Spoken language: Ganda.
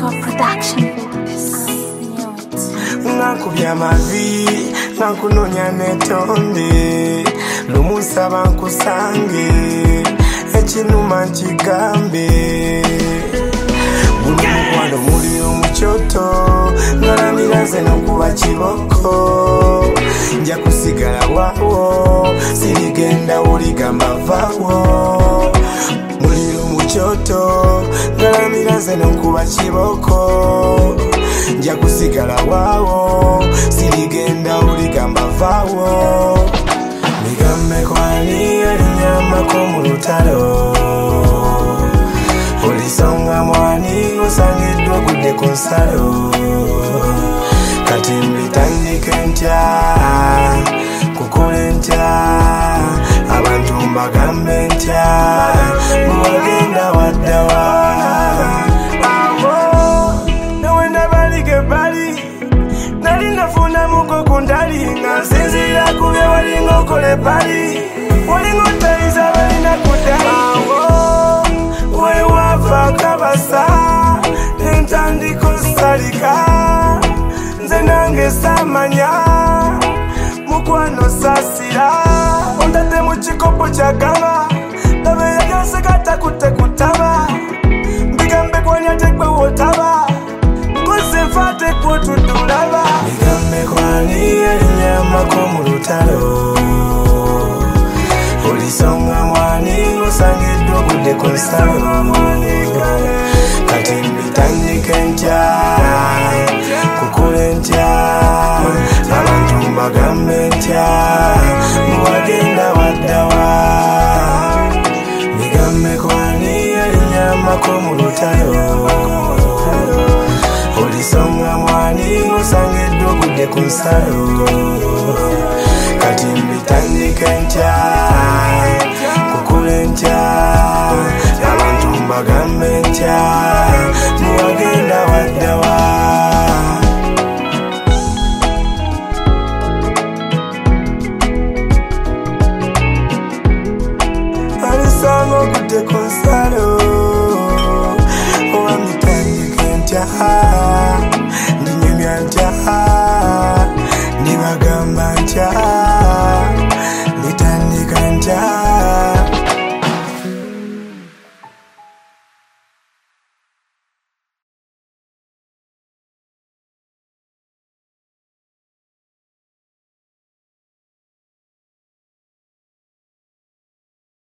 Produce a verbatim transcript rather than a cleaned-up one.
Nakubya mavi nakunonya netonde lumusaba nkusange ekinuma nkigambe guno mukwano muli omukyoto ngalamiraze nokuba kiboko nja kusigala wawo sirigenda oligamba vawo muli omukyoto ngalamiraze nokuba kiboko nja kusigala wawo sirigenda oligamba vawo migambe kwani alinyamako mu lutalo olisonga mwani osangiddwa gudde ku nsalo kati mbitandike ntya kukole ntya abantu mbagambe ntya muwagenda waddawa nali nafuna muko kundali nga nsinzira kubye walinga okole pali walinga otayiza balina kudali wewava kabasa nentandika osalika nze nange samanya mukwano sasira ondadde mu kikopo kyagama tabe yagase katakutte kutaba mbigambe kwanyatekwe wotaba nfate kwotudulaba migambe kwani alinyamako mu lutalo olisonga mwani osangiddwa gudde ku nsalo kati mbitandike ntya kukole ntya abantu mbagambe ntya muwagenda waddawa migambe kwani alinyamako mu lutalo olisonga mwani osangiddwa gudde ku nsalo kati mbitandike ntya